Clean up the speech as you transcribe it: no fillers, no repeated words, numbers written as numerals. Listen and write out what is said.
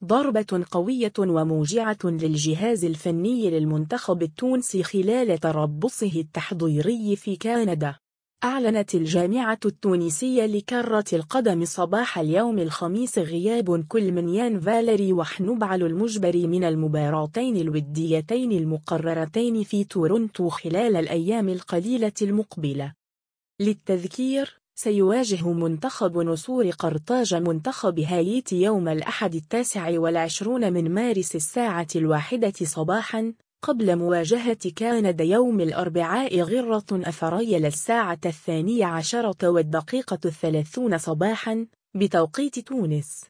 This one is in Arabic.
ضربة قوية وموجعة للجهاز الفني للمنتخب التونسي خلال تربصه التحضيري في كندا. أعلنت الجامعة التونسية لكرة القدم صباح اليوم الخميس غياب كل من يان فاليري وحنبعل المجبري من المباراتين الوديتين المقررتين في تورونتو خلال الأيام القليلة المقبلة. للتذكير، سيواجه منتخب نسور قرطاج منتخب هايتي يوم الأحد 29 من مارس الساعة 1 صباحا، قبل مواجهة كندا يوم الأربعاء غرة أفريل الساعة 12:30 صباحا بتوقيت تونس.